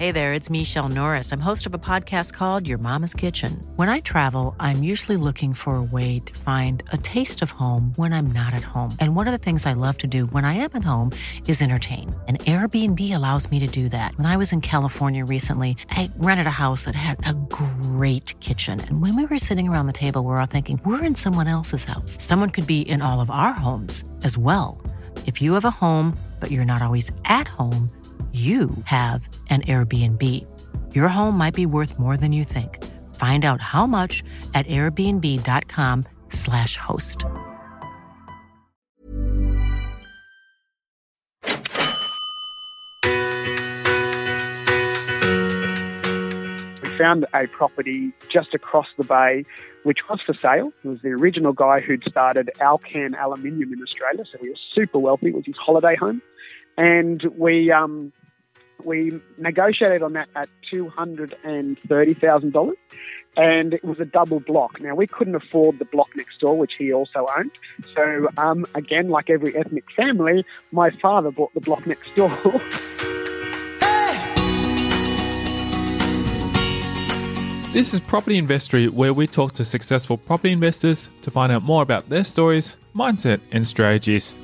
Hey there, it's Michelle Norris. I'm host of a podcast called Your Mama's Kitchen. When I travel, I'm usually looking for a way to find a taste of home when I'm not at home. And one of the things I love to do when I am at home is entertain. And Airbnb allows me to do that. When I was in California recently, I rented a house that had a great kitchen. And when we were sitting around the table, we were all thinking, we're in someone else's house. Someone could be in all of our homes as well. If you have a home, but you're not always at home, you have an Airbnb. Your home might be worth more than you think. Find out how much at airbnb.com/host. We found a property just across the bay, which was for sale. It was the original guy who'd started Alcan Aluminium in Australia, so he was super wealthy. It was his holiday home. And we negotiated on that at $230,000, and it was a double block. Now, we couldn't afford the block next door, which he also owned. So, again, like every ethnic family, my father bought the block next door. This is Property Investory, where we talk to successful property investors to find out more about their stories, mindset, and strategies.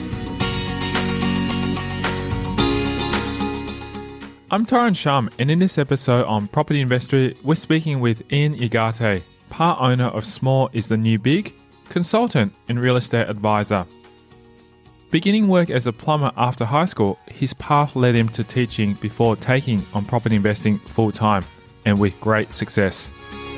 I'm Taran Shum, and in this episode on Property Investory, we're speaking with Ian Igate, part owner of Small is the New Big, consultant and real estate advisor. Beginning work as a plumber after high school, his path led him to teaching before taking on property investing full time, and with great success.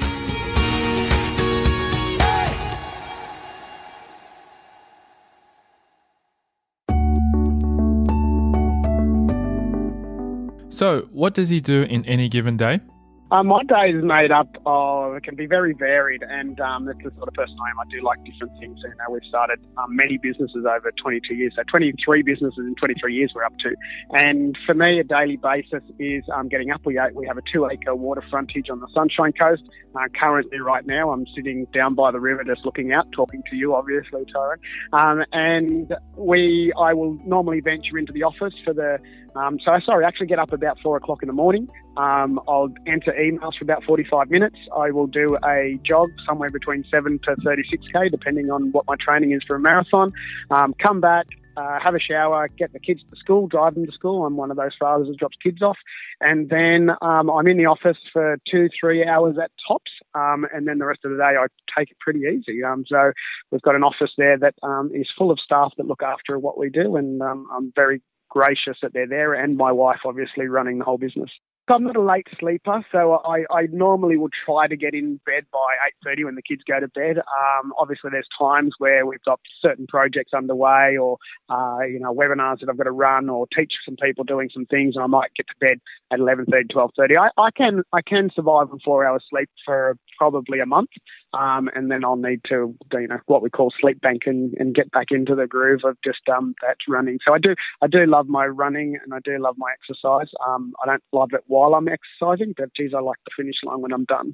So, what does he do in any given day? My day is made up of, it can be very varied, and that's the sort of person I am. I do like different things. So, we've started many businesses over 22 years, so 23 businesses in 23 years we're up to. And for me, a daily basis is getting up. We have a 2-acre water frontage on the Sunshine Coast. Currently, right now, I'm sitting down by the river just looking out, talking to you, obviously, Tyron. And I will normally venture into the office for the I actually get up about 4 o'clock in the morning. I'll enter emails for about 45 minutes. I will do a jog somewhere between 7 to 36k, depending on what my training is for a marathon. Come back, have a shower, get the kids to school, drive them to school. I'm one of those fathers that drops kids off. And then I'm in the office for 2-3 hours at tops. And then the rest of the day I take it pretty easy. So we've got an office there that is full of staff that look after what we do. And I'm very gracious that they're there, and my wife obviously running the whole business. I'm not a late sleeper, so I normally will try to get in bed by 8:30 when the kids go to bed. Obviously, there's times where we've got certain projects underway, or webinars that I've got to run, or teach some people doing some things, and I might get to bed at 11:30, 12:30. I can survive on 4 hours sleep for probably a month, and then I'll need to do what we call sleep bank and get back into the groove of just that running. So I do love my running, and I do love my exercise. I don't love it while I'm exercising, but geez, I like the finish line when I'm done.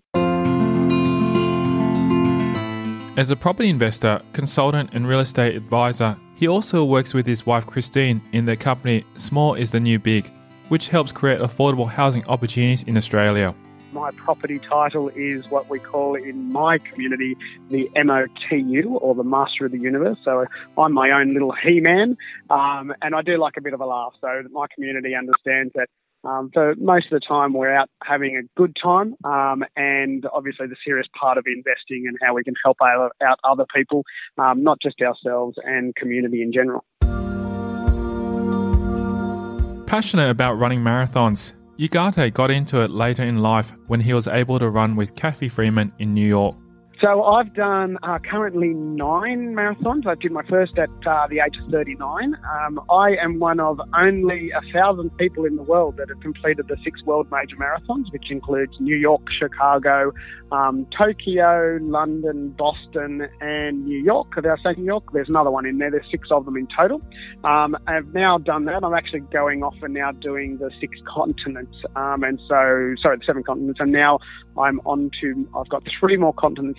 As a property investor, consultant and real estate advisor, he also works with his wife Christine in their company Small is the New Big, which helps create affordable housing opportunities in Australia. My property title is what we call in my community the MOTU, or the Master of the Universe. So I'm my own little He-Man, and I do like a bit of a laugh. So my community understands that for most of the time we're out having a good time, and obviously the serious part of investing and how we can help out other people, not just ourselves, and community in general. Passionate about running marathons, Igate got into it later in life when he was able to run with Kathy Freeman in New York. So I've done currently 9 marathons. I did my first at the age of 39. I am one of only 1,000 people in the world that have completed the 6 world major marathons, which includes New York, Chicago, Tokyo, London, Boston, and New York. Did I say New York? There's another one in there. There's 6 of them in total. I've now done that. I'm actually going off and now doing the 6 continents. The 7 continents. And now I've got 3 more continents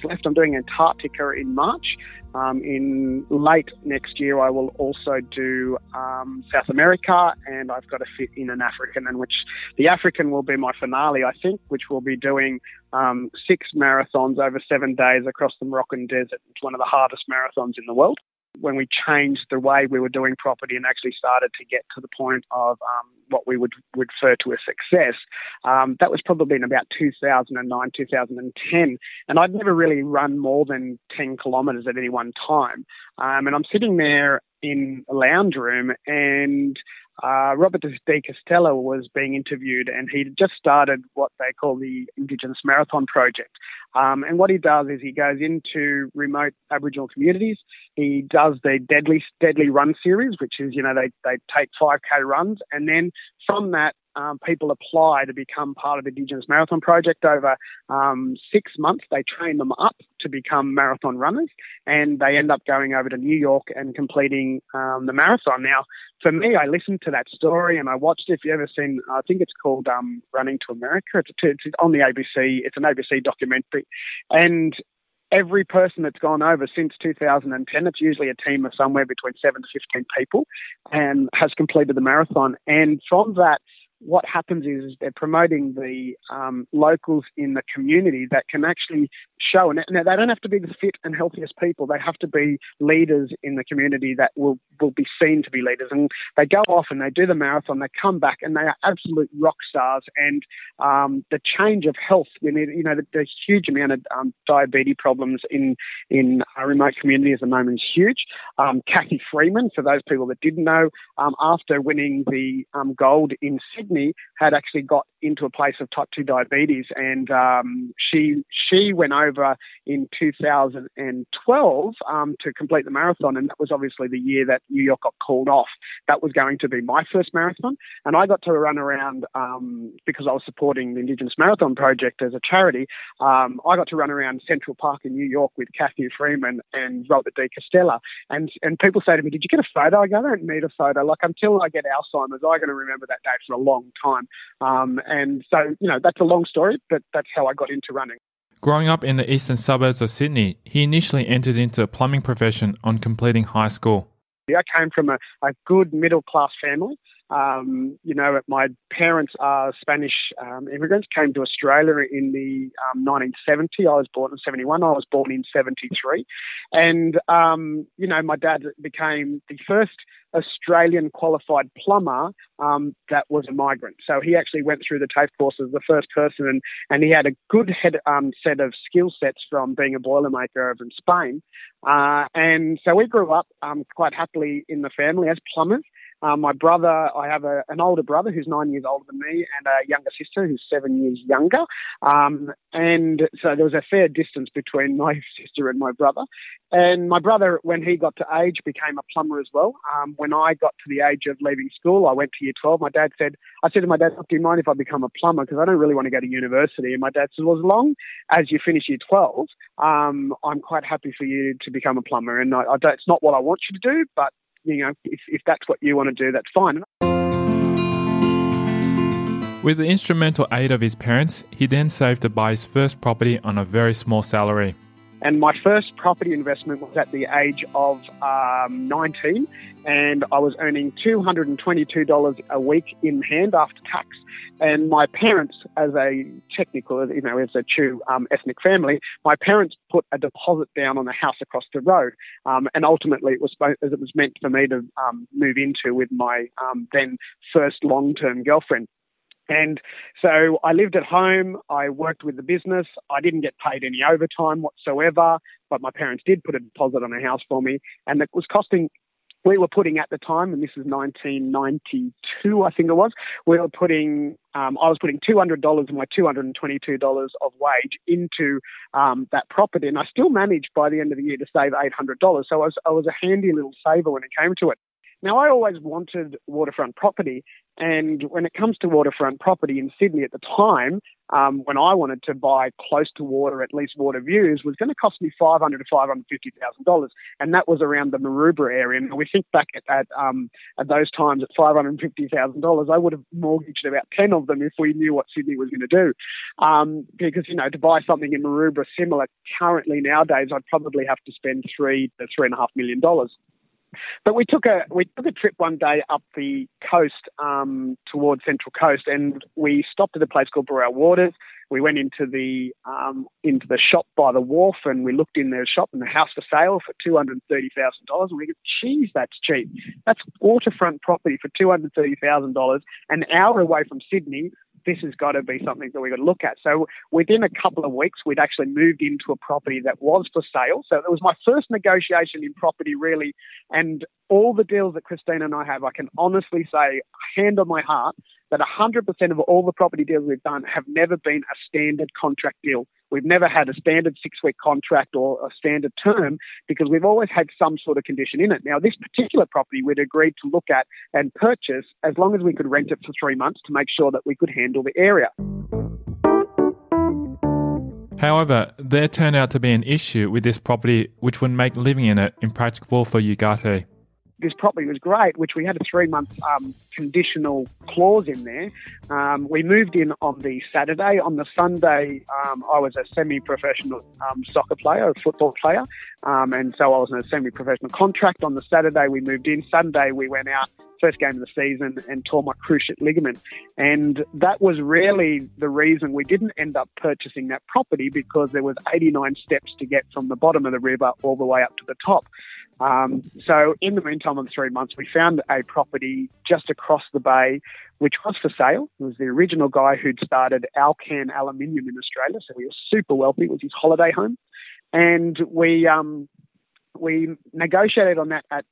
left. I'm doing Antarctica in March. In late next year, I will also do South America, and I've got to fit in an African, and which the African will be my finale, I think, which will be doing 6 marathons over 7 days across the Moroccan desert. It's one of the hardest marathons in the world. When we changed the way we were doing property and actually started to get to the point of what we would refer to as success, that was probably in about 2009, 2010. And I'd never really run more than 10 kilometres at any one time. And I'm sitting there in a lounge room, and Robert De Castella was being interviewed, and he'd just started what they call the Indigenous Marathon Project. And what he does is he goes into remote Aboriginal communities. He does the Deadly Run series, which is, they take 5K runs, and then from that, people apply to become part of the Indigenous Marathon Project over 6 months. They train them up to become marathon runners, and they end up going over to New York and completing the marathon. Now, for me, I listened to that story and I watched it. If you've ever seen, I think it's called Running to America. It's on the ABC. It's an ABC documentary. And every person that's gone over since 2010, it's usually a team of somewhere between 7 to 15 people, and has completed the marathon. And from that, what happens is they're promoting the locals in the community that can actually show. And now, they don't have to be the fit and healthiest people. They have to be leaders in the community that will be seen to be leaders. And they go off and they do the marathon. They come back and they are absolute rock stars. And the change of health, the huge amount of diabetes problems in our remote community at the moment is huge. Kathy Freeman, for those people that didn't know, after winning the gold in Sydney, had actually got into a place of type 2 diabetes, and she went over in 2012 to complete the marathon, and that was obviously the year that New York got called off. That was going to be my first marathon, and I got to run around because I was supporting the Indigenous Marathon Project as a charity. I got to run around Central Park in New York with Kathy Freeman and Robert De Castella, and people say to me, "Did you get a photo?" I go, "I don't need a photo. Like, until I get Alzheimer's, I'm going to remember that day for a long time." And so, that's a long story, but that's how I got into running. Growing up in the eastern suburbs of Sydney, he initially entered into the plumbing profession on completing high school. I came from a good middle-class family. My parents are Spanish immigrants, came to Australia in the 1970. I was born in 71. I was born in 73. And, my dad became the first Australian qualified plumber that was a migrant. So he actually went through the TAFE course as the first person, and he had a good set of skill sets from being a boilermaker over in Spain. And so we grew up quite happily in the family as plumbers. My brother, I have an older brother who's 9 years older than me, and a younger sister who's 7 years younger. And so there was a fair distance between my sister and my brother. And my brother, when he got to age, became a plumber as well. When I got to the age of leaving school, I went to year 12. I said to my dad, "Do you mind if I become a plumber? Because I don't really want to go to university." And my dad said, "Well, as long as you finish year 12, I'm quite happy for you to become a plumber. And it's not what I want you to do, but if that's what you want to do, that's fine." With the instrumental aid of his parents, he then saved to buy his first property on a very small salary. And my first property investment was at the age of 19, and I was earning $222 a week in hand after tax. And my parents, as a technical, as a true ethnic family, my parents put a deposit down on the house across the road. And ultimately, it was meant for me to move into with my then first long-term girlfriend. And so I lived at home, I worked with the business, I didn't get paid any overtime whatsoever, but my parents did put a deposit on a house for me, and it was costing, we were putting at the time, and this is 1992, I think it was, I was putting $200 of my $222 of wage into that property, and I still managed by the end of the year to save $800, so I was a handy little saver when it came to it. Now, I always wanted waterfront property, And when it comes to waterfront property in Sydney at the time, when I wanted to buy close to water, at least water views, was going to cost me $500,000 to $550,000, and that was around the Maroubra area. And we think back at those times at $550,000, I would have mortgaged about 10 of them if we knew what Sydney was going to do. Because to buy something in Maroubra similar currently nowadays, I'd probably have to spend $3 to $3.5 million. But we took a trip one day up the coast towards Central Coast, and we stopped at a place called Burrell Waters. We went into the shop by the wharf, and we looked in their shop, and the house for sale for $230,000. And we go, geez, that's cheap. That's waterfront property for $230,000, an hour away from Sydney. This has got to be something that we've got to look at. So within a couple of weeks, we'd actually moved into a property that was for sale. So it was my first negotiation in property, really. And all the deals that Christina and I have, I can honestly say, hand on my heart, that 100% of all the property deals we've done have never been a standard contract deal. We've never had a standard 6-week contract or a standard term, because we've always had some sort of condition in it. Now, this particular property we'd agreed to look at and purchase as long as we could rent it for 3 months to make sure that we could handle the area. However, there turned out to be an issue with this property which would make living in it impracticable for Ugarte. This property was great, which we had a 3-month conditional clause in there. We moved in on the Saturday. On the Sunday, I was a semi-professional soccer player, a football player, and so I was in a semi-professional contract. On the Saturday, we moved in. Sunday, we went out, first game of the season, and tore my cruciate ligament. And that was really the reason we didn't end up purchasing that property, because there was 89 steps to get from the bottom of the river all the way up to the top. So in the meantime, of the 3 months, we found a property just across the bay, which was for sale. It was the original guy who'd started Alcan Aluminium in Australia, so he was super wealthy. It was his holiday home. And we negotiated on that at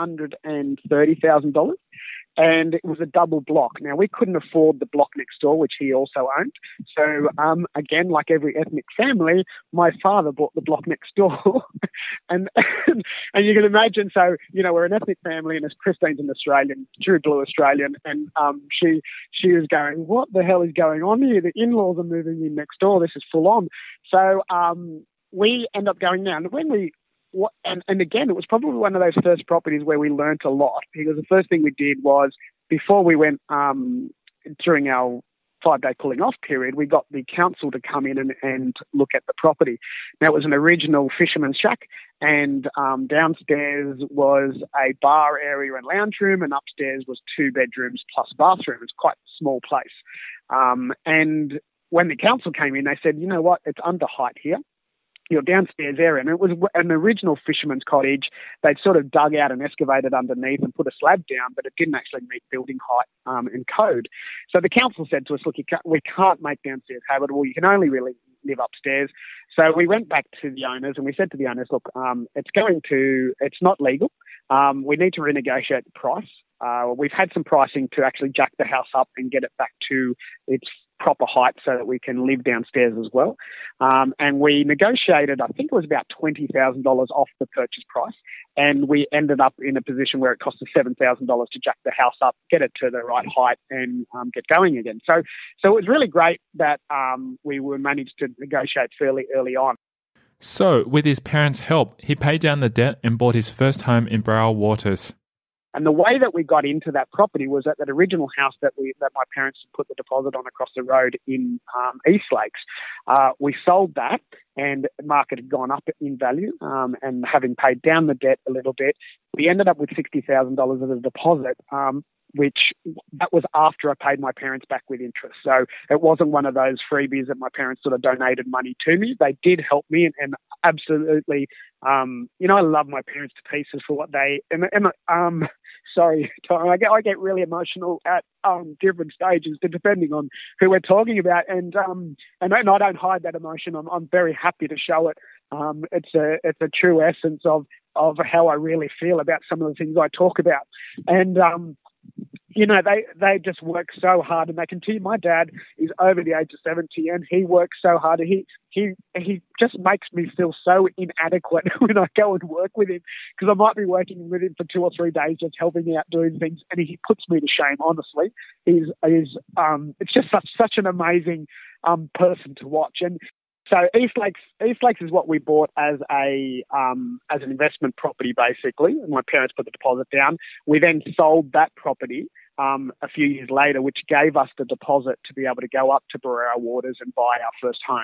$230,000. And it was a double block. Now, we couldn't afford the block next door, which he also owned. So, again, like every ethnic family, my father bought the block next door. and you can imagine, so, we're an ethnic family, and as Christine's an Australian, true blue Australian, and she was going, what the hell is going on here? The in-laws are moving in next door. This is full on. So we end up going down. And again, it was probably one of those first properties where we learnt a lot, because the first thing we did was, before we went during our 5-day cooling off period, we got the council to come in and look at the property. Now, it was an original fisherman's shack, and downstairs was a bar area and lounge room, and upstairs was 2 bedrooms plus bathroom. It's quite a small place. And when the council came in, they said, you know what, it's under height here. Your downstairs area, and it was an original fisherman's cottage. They'd sort of dug out and excavated underneath and put a slab down, but it didn't actually meet building height and code. So the council said to us, look, we can't make downstairs habitable. You can only really live upstairs. So we went back to the owners and we said to the owners, look, it's not legal. We need to renegotiate the price. We've had some pricing to actually jack the house up and get it back to its proper height so that we can live downstairs as well. And we negotiated, I think it was about $20,000 off the purchase price. And we ended up in a position where it cost us $7,000 to jack the house up, get it to the right height, and get going again. So it was really great that we were managed to negotiate fairly early on. So with his parents' help, he paid down the debt and bought his first home in Burrell Waters. And the way that we got into that property was at that original house that my parents put the deposit on across the road in East Lakes. We sold that, and the market had gone up in value. And having paid down the debt a little bit, we ended up with $60,000 as a deposit, which that was after I paid my parents back with interest. So it wasn't one of those freebies that my parents sort of donated money to me. They did help me, and absolutely, I love my parents to pieces for what they, sorry, Tom, I get really emotional at different stages, depending on who we're talking about, and I don't hide that emotion. I'm very happy to show it. It's a true essence of how I really feel about some of the things I talk about, and they just work so hard, and they continue. My dad is over the age of 70, and he works so hard. He just makes me feel so inadequate when I go and work with him, because I might be working with him for 2 or 3 days, just helping out doing things, and he puts me to shame. Honestly, it's just such an amazing person to watch. And so East Lakes is what we bought as an investment property, basically. My parents put the deposit down. We then sold that property a few years later, which gave us the deposit to be able to go up to Barrera Waters and buy our first home.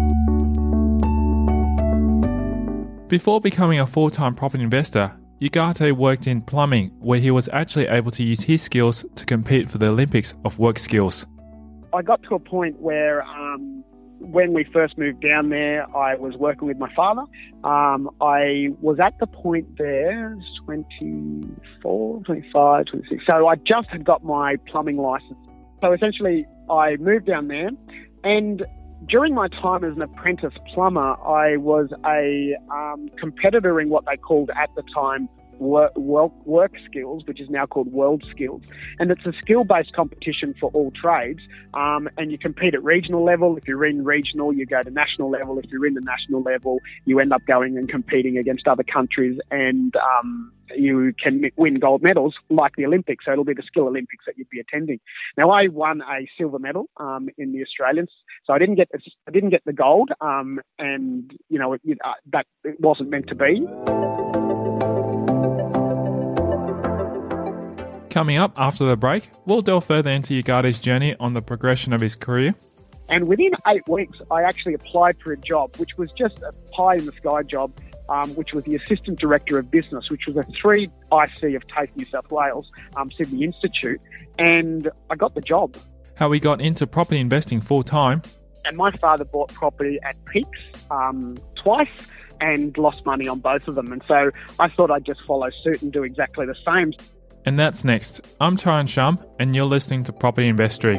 Before becoming a full-time property investor, Ugarte worked in plumbing, where he was actually able to use his skills to compete for the Olympics of work skills. I got to a point where when we first moved down there, I was working with my father. I was at the point there, 24, 25, 26. So I just had got my plumbing license. So essentially, I moved down there, and during my time as an apprentice plumber, I was a competitor in what they called at the time work skills, which is now called World Skills. And it's a skill-based competition for all trades. And you compete at regional level. If you're in regional, you go to national level. If you're in the national level, you end up going and competing against other countries, and you can win gold medals like the Olympics. So it'll be the Skill Olympics that you'd be attending. Now, I won a silver medal in the Australians, so I didn't get the gold, and that it wasn't meant to be. Coming up after the break, we'll delve further into Ugarte's journey on the progression of his career. And within 8 weeks, I actually applied for a job, which was just a pie-in-the-sky job, which was the Assistant Director of Business, which was a 3 IC of TAFE New South Wales, Sydney Institute, and I got the job. How he got into property investing full-time. And my father bought property at peaks twice and lost money on both of them. And so I thought I'd just follow suit and do exactly the same. And that's next. I'm Tyrone Shum, and you're listening to Property Investory.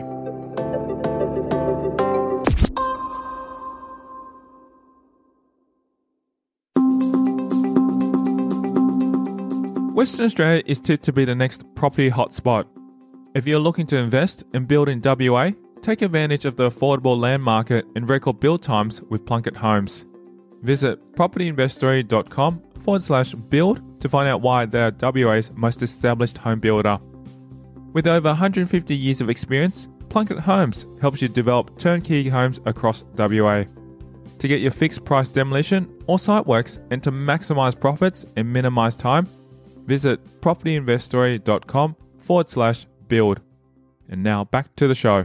Western Australia is tipped to be the next property hotspot. If you're looking to invest and build in WA, take advantage of the affordable land market and record build times with Plunket Homes. Visit propertyinvestory.com/build to find out why they are WA's most established home builder. With over 150 years of experience, Plunket Homes helps you develop turnkey homes across WA. To get your fixed price demolition or site works and to maximise profits and minimise time, visit propertyinvestory.com/build. And now back to the show.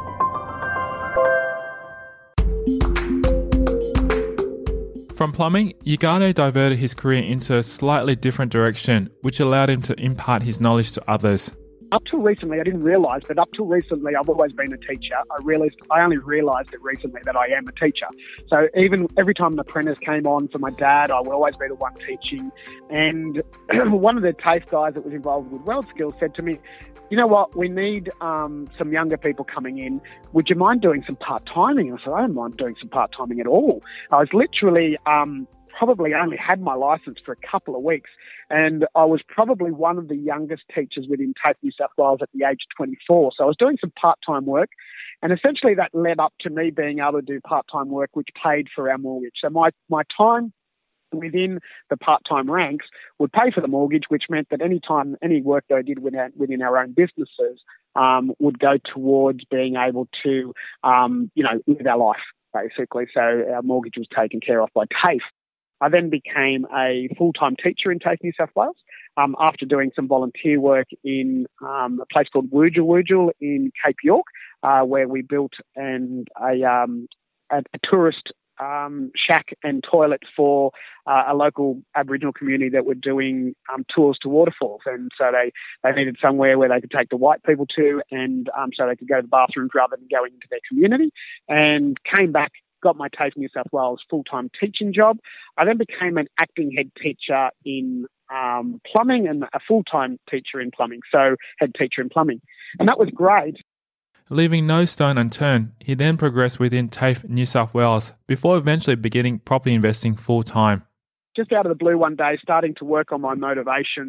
From plumbing, Ugarte diverted his career into a slightly different direction, which allowed him to impart his knowledge to others. Up till recently, I didn't realise, but up till recently, I've always been a teacher. I only realised it recently that I am a teacher. So even every time an apprentice came on for my dad, I would always be the one teaching. And one of the TAFE guys that was involved with World Skills said to me, you know what, we need some younger people coming in. Would you mind doing some part-timing? I said, I don't mind doing some part-timing at all. I was literally probably only had my license for a couple of weeks, and I was probably one of the youngest teachers within TAFE New South Wales at the age of 24. So I was doing some part-time work, and essentially that led up to me being able to do part-time work, which paid for our mortgage. So my time within the part-time ranks would pay for the mortgage, which meant that any work that I did within our own businesses would go towards being able to, live our life, basically. So our mortgage was taken care of by TAFE. I then became a full-time teacher in TAFE New South Wales after doing some volunteer work in a place called Wurjul in Cape York, where we built a tourist shack and toilet for a local Aboriginal community that were doing tours to waterfalls. And so they needed somewhere where they could take the white people to, and so they could go to the bathrooms rather than going into their community, and came back, got my TAFE New South Wales full-time teaching job. I then became an acting head teacher in plumbing and a full-time teacher in plumbing, so head teacher in plumbing. And that was great. Leaving no stone unturned, he then progressed within TAFE New South Wales before eventually beginning property investing full-time. Just out of the blue one day, starting to work on my motivations,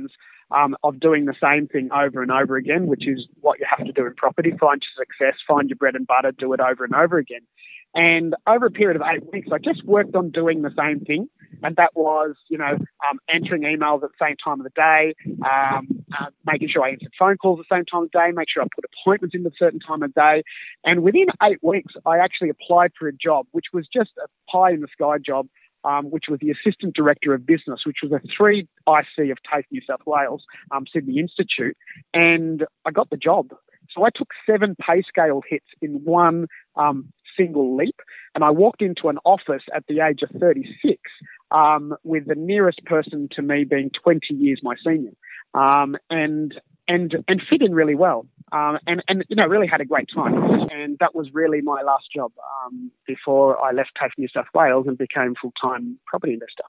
of doing the same thing over and over again, which is what you have to do in property. Find your success, find your bread and butter, do it over and over again. And over a period of 8 weeks, I just worked on doing the same thing. And that was, answering emails at the same time of the day, making sure I answered phone calls at the same time of the day, make sure I put appointments in at a certain time of day. And within 8 weeks, I actually applied for a job, which was just a pie-in-the-sky job, which was the Assistant Director of Business, which was a 3 IC of TAFE New South Wales, Sydney Institute. And I got the job. So I took 7 pay scale hits in one single leap. And I walked into an office at the age of 36 with the nearest person to me being 20 years my senior, and fit in really well, and really had a great time. And that was really my last job before I left TAFE New South Wales and became a full-time property investor.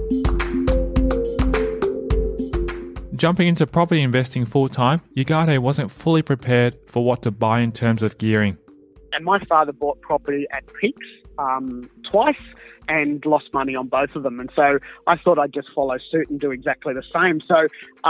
Jumping into property investing full-time, Ugarte wasn't fully prepared for what to buy in terms of gearing. And my father bought property at peaks twice and lost money on both of them. And so I thought I'd just follow suit and do exactly the same. So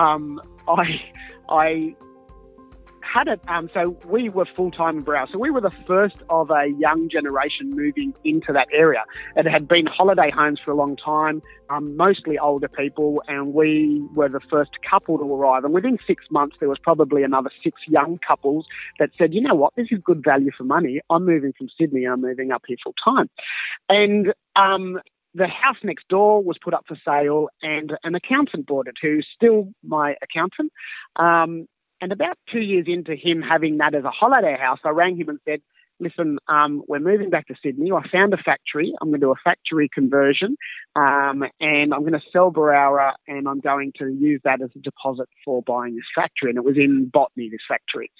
I had it. So we were full-time in Browse. So we were the first of a young generation moving into that area. It had been holiday homes for a long time, mostly older people, and we were the first couple to arrive. And within 6 months, there was probably another 6 young couples that said, you know what, this is good value for money. I'm moving from Sydney. I'm moving up here full-time. And the house next door was put up for sale, and an accountant bought it, who's still my accountant. And about 2 years into him having that as a holiday house, I rang him and said, listen, we're moving back to Sydney. I found a factory. I'm going to do a factory conversion, and I'm going to sell Berowra, and I'm going to use that as a deposit for buying this factory. And it was in Botany, this factory.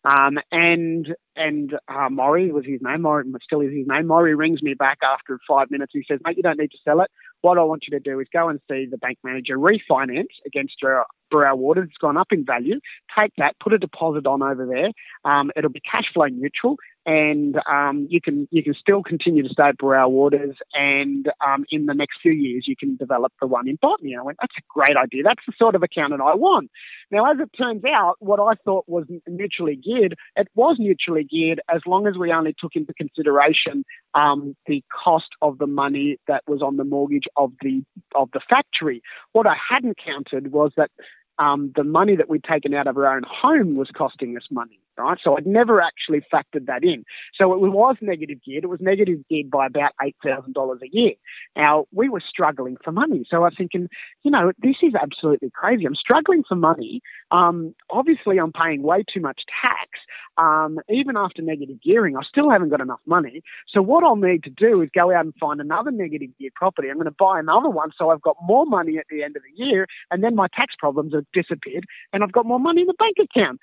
Maury was his name. Maury still is his name. Maury rings me back after 5 minutes. He says, mate, you don't need to sell it. What I want you to do is go and see the bank manager, refinance against Berowra Waters. It's gone up in value. Take that, put a deposit on over there. It'll be cash flow neutral, and you can still continue to stay at Berowra Waters, and in the next few years you can develop the one in Botany. I went, that's a great idea. That's the sort of accountant I want. Now, as it turns out, what I thought was mutually geared, it was mutually geared as long as we only took into consideration the cost of the money that was on the mortgage of the factory. What I hadn't counted was that the money that we'd taken out of our own home was costing us money, right? So I'd never actually factored that in. So it was negative geared. It was negative geared by about $8,000 a year. Now, we were struggling for money. So I was thinking, this is absolutely crazy. I'm struggling for money. Obviously, I'm paying way too much tax. Even after negative gearing, I still haven't got enough money. So what I'll need to do is go out and find another negative geared property. I'm going to buy another one so I've got more money at the end of the year, and then my tax problems have disappeared and I've got more money in the bank account.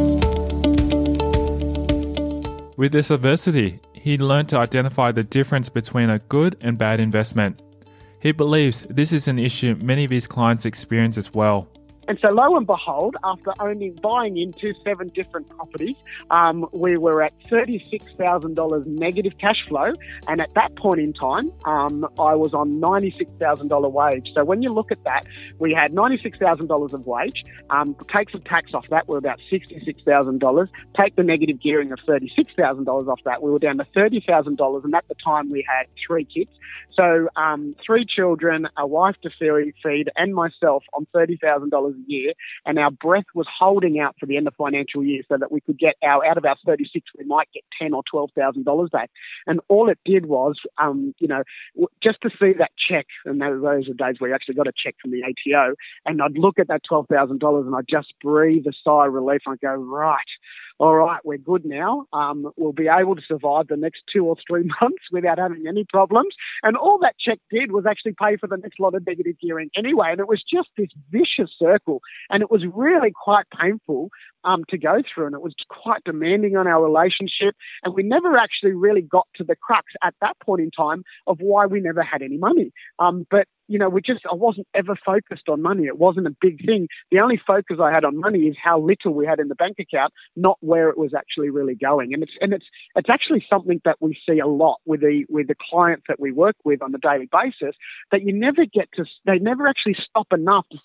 With this adversity, he learned to identify the difference between a good and bad investment. He believes this is an issue many of his clients experience as well. And so lo and behold, after only buying into 7 different properties, we were at $36,000 negative cash flow. And at that point in time, I was on $96,000 wage. So when you look at that, we had $96,000 of wage. Take some tax off that, we're about $66,000. Take the negative gearing of $36,000 off that, we were down to $30,000. And at the time, we had 3 kids. So 3 children, a wife to feed, and myself on $30,000 a year, and our breath was holding out for the end of financial year so that we could get out of our 36, we might get $10,000 or $12,000 back. And all it did was, just to see that check, and those were days where you actually got a check from the ATO, and I'd look at that $12,000 and I'd just breathe a sigh of relief and I'd go, right, all right, we're good now. We'll be able to survive the next 2 or 3 months without having any problems. And all that check did was actually pay for the next lot of negative gearing anyway. And it was just this vicious circle. And it was really quite painful to go through. And it was quite demanding on our relationship. And we never actually really got to the crux at that point in time of why we never had any money. But I wasn't ever focused on money. It wasn't a big thing. The only focus I had on money is how little we had in the bank account, not where it was actually really going. And it's actually something that we see a lot with the clients that we work with on a daily basis, that they never actually stop enough to say,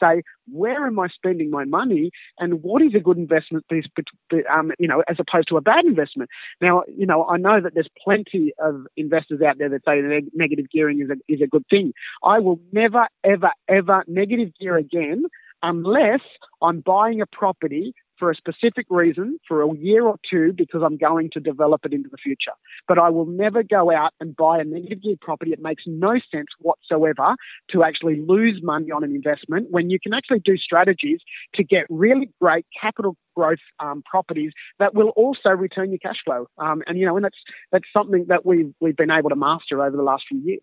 where am I spending my money and what is a good investment, as opposed to a bad investment. Now, I know that there's plenty of investors out there that say negative gearing is a good thing. I will never, ever, ever negative gear again unless I'm buying a property for a specific reason, for a year or two, because I'm going to develop it into the future. But I will never go out and buy a negative geared property. It makes no sense whatsoever to actually lose money on an investment when you can actually do strategies to get really great capital growth properties that will also return your cash flow. And that's something that we've been able to master over the last few years.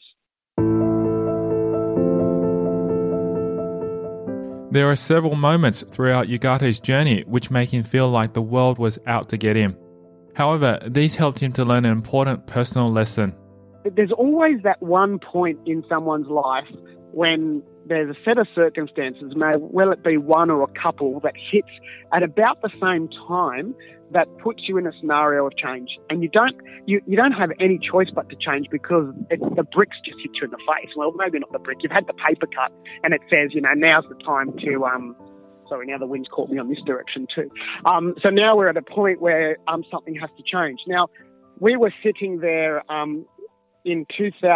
There are several moments throughout Ugate's journey which make him feel like the world was out to get him. However, these helped him to learn an important personal lesson. There's always that one point in someone's life when there's a set of circumstances, will it be one or a couple, that hits at about the same time that puts you in a scenario of change. And you don't have any choice but to change because the bricks just hit you in the face. Well, maybe not the brick. You've had the paper cut and it says, now's the time to... Sorry, now the wind's caught me on this direction too. So now we're at a point where something has to change. Now, we were sitting there in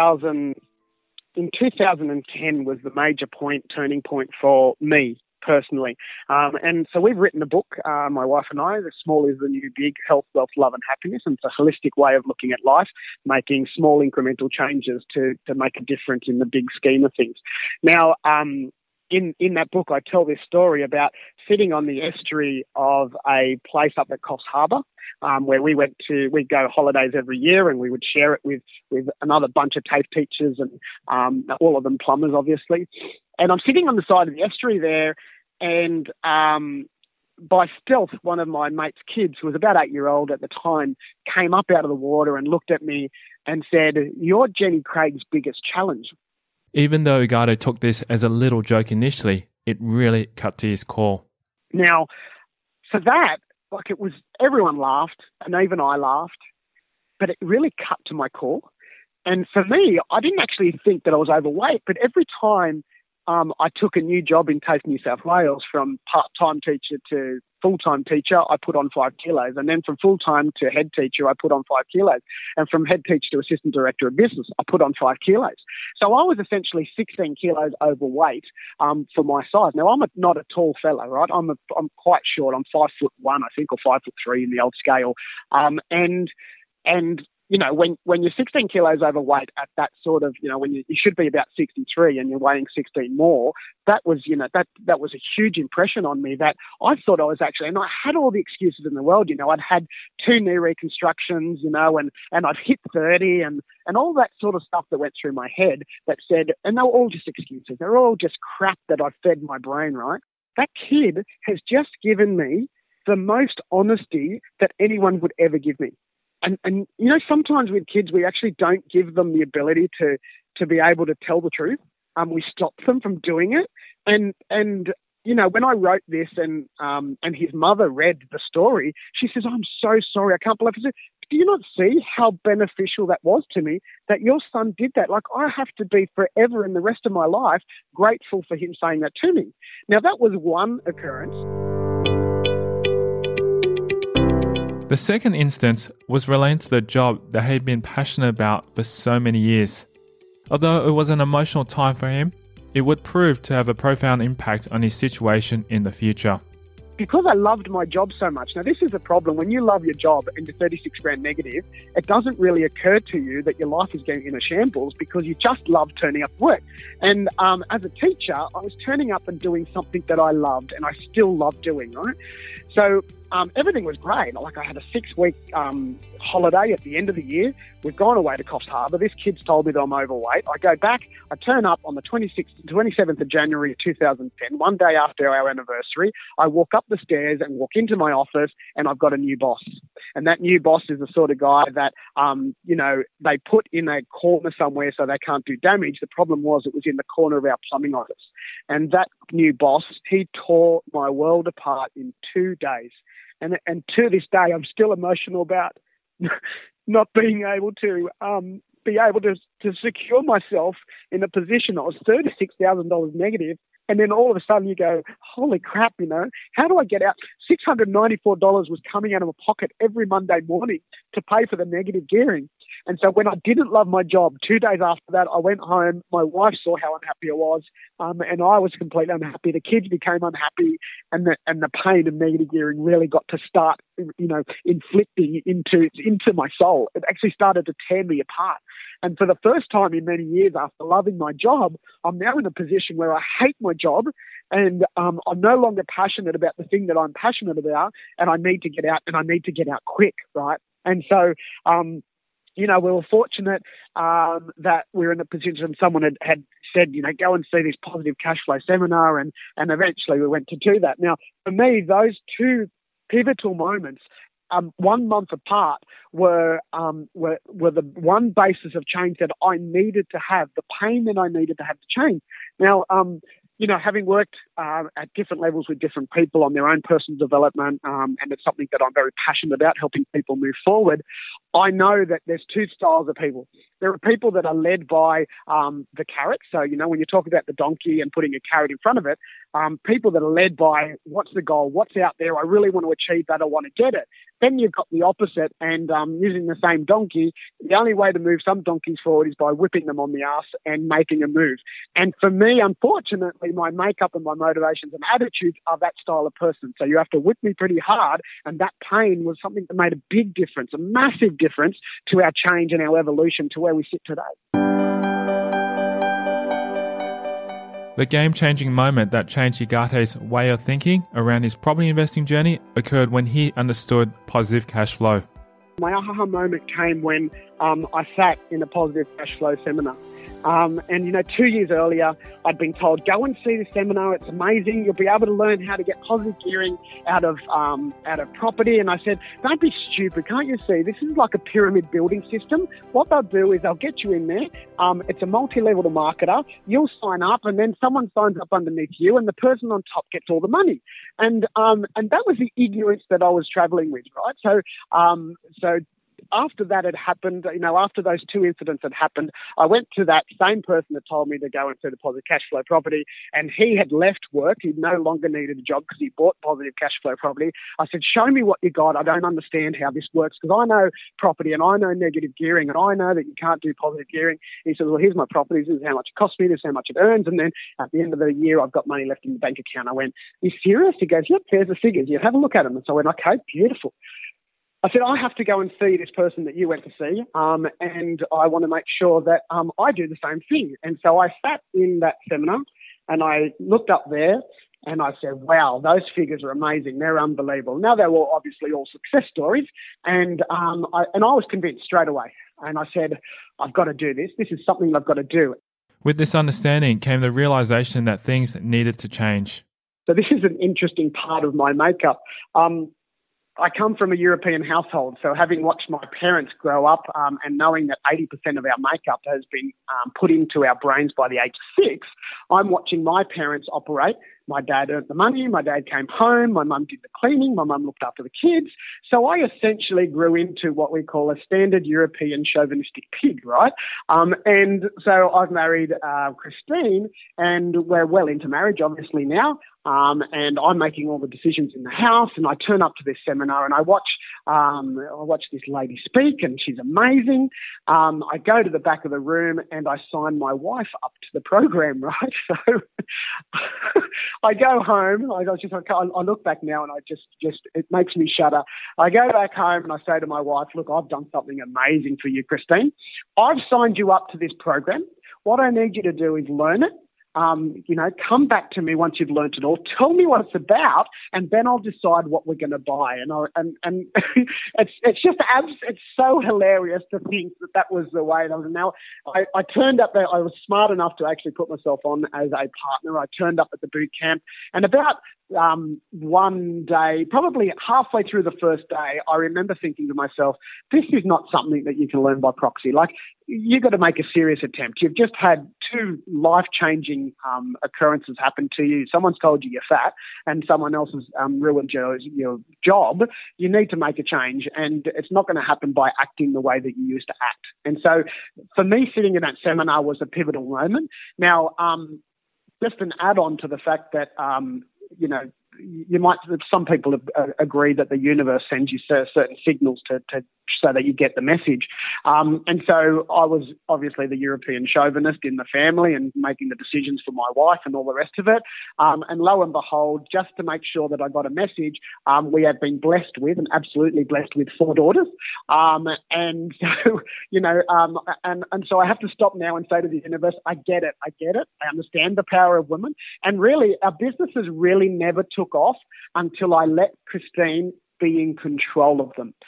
2010 was the major turning point for me personally. And so we've written a book, my wife and I, The Small is the New Big, Health, Wealth, Love and Happiness. And it's a holistic way of looking at life, making small incremental changes to make a difference in the big scheme of things. Now, in that book, I tell this story about sitting on the estuary of a place up at Coffs Harbour, where we'd go holidays every year and we would share it with another bunch of TAFE teachers and all of them plumbers, obviously. And I'm sitting on the side of the estuary there, and by stealth, one of my mate's kids, who was about 8-year-old at the time, came up out of the water and looked at me and said, "You're Jenny Craig's biggest challenge." Even though Ugate took this as a little joke initially, it really cut to his core. Now, for that, everyone laughed, and even I laughed, but it really cut to my core. And for me, I didn't actually think that I was overweight, but every time I took a new job in TAFE New South Wales, from part-time teacher to full-time teacher, I put on 5 kilos. And then from full-time to head teacher, I put on 5 kilos. And from head teacher to assistant director of business, I put on 5 kilos. So I was essentially 16 kilos overweight for my size. Now, I'm not a tall fellow, right? I'm quite short. I'm 5'1", I think, or 5'3" in the old scale. And when you're 16 kilos overweight at that sort of, when you should be about 63 and you're weighing 16 more, that was, that was a huge impression on me that I thought I was actually, and I had all the excuses in the world, I'd had 2 knee reconstructions, and I'd hit 30 and all that sort of stuff that went through my head that said, and they were all just excuses. They're all just crap that I fed my brain, right? That kid has just given me the most honesty that anyone would ever give me. And sometimes with kids, we actually don't give them the ability to be able to tell the truth. We stop them from doing it. And when I wrote this and his mother read the story, she says, "I'm so sorry. I can't believe it." Do you not see how beneficial that was to me, that your son did that? Like, I have to be forever in the rest of my life grateful for him saying that to me. Now, that was one occurrence. The second instance was related to the job that he'd been passionate about for so many years. Although it was an emotional time for him, it would prove to have a profound impact on his situation in the future. Because I loved my job so much. Now, this is the problem. When you love your job and you're 36 grand negative, it doesn't really occur to you that your life is going in a shambles because you just love turning up work. And as a teacher, I was turning up and doing something that I loved and I still love doing, right? So everything was great. Like, I had a 6-week holiday at the end of the year. We've gone away to Coffs Harbour. This kid's told me that I'm overweight. I go back. I turn up on the 27th of January 2010, one day after our anniversary. I walk up the stairs and walk into my office, and I've got a new boss. And that new boss is the sort of guy that, they put in a corner somewhere so they can't do damage. The problem was it was in the corner of our plumbing office. And that new boss, he tore my world apart in 2 days. And to this day, I'm still emotional about not being able to secure myself in a position that was $36,000 negative And then all of a sudden you go, holy crap, how do I get out? $694 was coming out of my pocket every Monday morning to pay for the negative gearing. And so when I didn't love my job, 2 days after that, I went home. My wife saw how unhappy I was, and I was completely unhappy. The kids became unhappy, and the pain of negative gearing really got to start, inflicting into my soul. It actually started to tear me apart. And for the first time in many years after loving my job, I'm now in a position where I hate my job, and I'm no longer passionate about the thing that I'm passionate about, and I need to get out, and I need to get out quick, right? And so, we were fortunate that we were in a position someone had said, go and see this positive cash flow seminar, and eventually we went to do that. Now, for me, those two pivotal moments, 1 month apart, were the one basis of change that I needed to have, the pain that I needed to have to change. Now, having worked at different levels with different people on their own personal development, and it's something that I'm very passionate about, helping people move forward, I know that there's two styles of people. There are people that are led by the carrot. So, when you talk about the donkey and putting a carrot in front of it, people that are led by what's the goal, what's out there, I really want to achieve that, I want to get it. Then you've got the opposite, and using the same donkey, the only way to move some donkeys forward is by whipping them on the ass and making a move. And for me, unfortunately, my makeup and my motivations and attitudes are that style of person. So you have to whip me pretty hard, and that pain was something that made a big difference, a massive difference to our change and our evolution to where we sit today. The game-changing moment that changed Igate's way of thinking around his property investing journey occurred when he understood positive cash flow. My aha moment came when I sat in a positive cash flow seminar. And 2 years earlier, I'd been told, go and see the seminar. It's amazing. You'll be able to learn how to get positive gearing out of property. And I said, don't be stupid. Can't you see? This is like a pyramid building system. What they'll do is they'll get you in there. It's a multi-level marketer. You'll sign up, and then someone signs up underneath you, and the person on top gets all the money. And that was the ignorance that I was traveling with, right? So after that had happened, after those two incidents had happened, I went to that same person that told me to go and see the positive cash flow property, and he had left work. He no longer needed a job because he bought positive cash flow property. I said, show me what you got. I don't understand how this works because I know property and I know negative gearing and I know that you can't do positive gearing. He said, well, here's my properties. This is how much it costs me. This is how much it earns. And then at the end of the year, I've got money left in the bank account. I went, you serious? He goes, yep, there's the figures. You have a look at them. And so I went, okay, beautiful. I said, I have to go and see this person that you went to see, and I want to make sure that I do the same thing. And so I sat in that seminar and I looked up there and I said, wow, those figures are amazing. They're unbelievable. Now, they were obviously all success stories, and I was convinced straight away. And I said, I've got to do this. This is something I've got to do. With this understanding came the realization that things needed to change. So this is an interesting part of my makeup. I come from a European household, so having watched my parents grow up and knowing that 80% of our makeup has been put into our brains by the age of 6, I'm watching my parents operate. My dad earned the money, my dad came home, my mum did the cleaning, my mum looked after the kids. So I essentially grew into what we call a standard European chauvinistic pig, right? And so I've married Christine, and we're well into marriage, obviously, now. And I'm making all the decisions in the house, and I turn up to this seminar and I watch this lady speak, and she's amazing. I go to the back of the room and I sign my wife up to the program, right? So I go home. I look back now and I just it makes me shudder. I go back home and I say to my wife, look, I've done something amazing for you, Christine. I've signed you up to this program. What I need you to do is learn it. Come back to me once you've learnt it all. Tell me what it's about, and then I'll decide what we're going to buy. And it's so hilarious to think that was the way it was. And now I turned up there. I was smart enough to actually put myself on as a partner. I turned up at the boot camp, and about one day, probably halfway through the first day, I remember thinking to myself, this is not something that you can learn by proxy. Like, you've got to make a serious attempt. You've just had two life-changing occurrences happen to you. Someone's told you you're fat and someone else has ruined your job. You need to make a change, and it's not going to happen by acting the way that you used to act. And so for me, sitting in that seminar was a pivotal moment. Now, just an add-on to the fact that, some people agree that the universe sends you certain signals to so that you get the message. And so I was obviously the European chauvinist in the family and making the decisions for my wife and all the rest of it. And lo and behold, just to make sure that I got a message, we have been blessed with, and absolutely blessed with, 4 daughters. And so, and so I have to stop now and say to the universe, I get it. I understand the power of women. And really, our businesses really never took off until I let Christine be in control of them.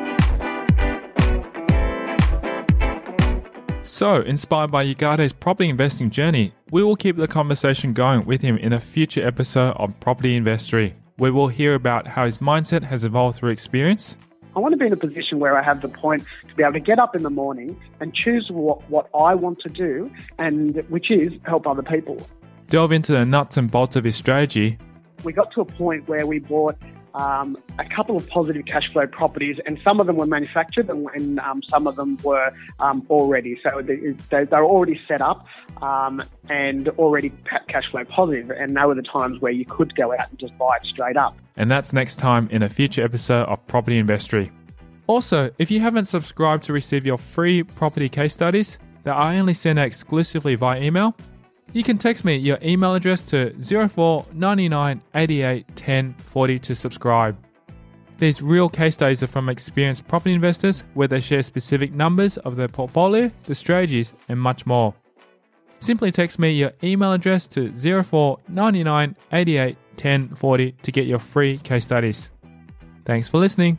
So, inspired by Igate's property investing journey, we will keep the conversation going with him in a future episode of Property Investory, where we'll hear about how his mindset has evolved through experience. I want to be in a position where I have the point to be able to get up in the morning and choose what I want to do, and which is help other people. Delve into the nuts and bolts of his strategy. We got to a point where we bought a couple of positive cash flow properties, and some of them were manufactured and some of them were already. So they're already set up and already cash flow positive, and they were the times where you could go out and just buy it straight up. And that's next time in a future episode of Property Investory. Also, if you haven't subscribed to receive your free property case studies that I only send out exclusively via email, you can text me your email address to 04 99 88 10 40 to subscribe. These real case studies are from experienced property investors where they share specific numbers of their portfolio, the strategies, and much more. Simply text me your email address to 04 99 88 10 40 to get your free case studies. Thanks for listening.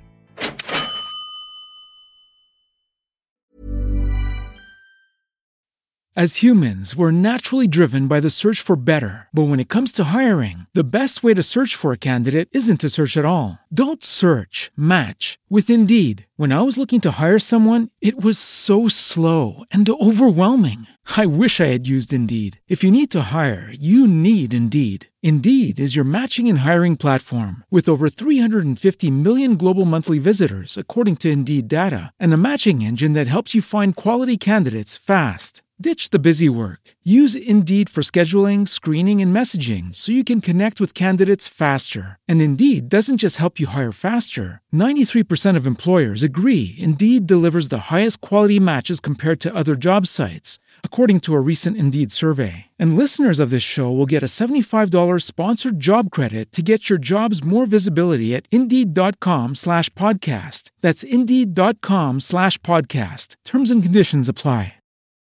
As humans, we're naturally driven by the search for better. But when it comes to hiring, the best way to search for a candidate isn't to search at all. Don't search, match with Indeed. When I was looking to hire someone, it was so slow and overwhelming. I wish I had used Indeed. If you need to hire, you need Indeed. Indeed is your matching and hiring platform with over 350 million global monthly visitors, according to Indeed data, and a matching engine that helps you find quality candidates fast. Ditch the busy work. Use Indeed for scheduling, screening, and messaging so you can connect with candidates faster. And Indeed doesn't just help you hire faster. 93% of employers agree Indeed delivers the highest quality matches compared to other job sites, according to a recent Indeed survey. And listeners of this show will get a $75 sponsored job credit to get your jobs more visibility at Indeed.com/podcast. That's Indeed.com/podcast. Terms and conditions apply.